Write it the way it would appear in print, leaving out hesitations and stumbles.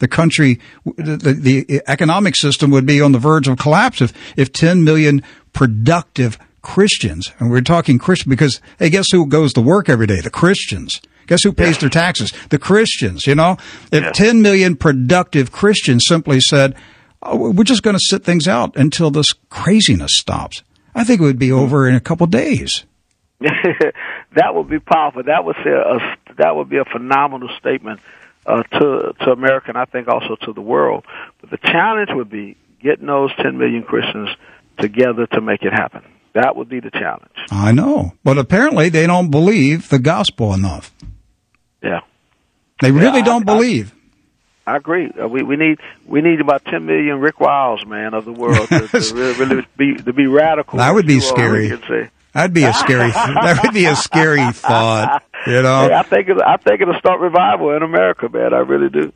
the country, the economic system would be on the verge of collapse if 10 million productive Christians, and we're talking Christian because, hey, guess who goes to work every day? The Christians. Guess who pays their taxes? The Christians, If 10 million productive Christians simply said, we're just going to sit things out until this craziness stops, I think it would be over in a couple of days. That would be powerful. That would be a phenomenal statement to America, and I think also to the world. But the challenge would be getting those 10 million Christians together to make it happen. That would be the challenge. I know, but apparently they don't believe the gospel enough. Yeah, they really don't believe. I agree. We need about 10 million Rick Wiles, man, of the world to really be radical. That would be scary. That'd be a scary. That would be a scary thought. Hey, I think it'll start revival in America, man. I really do.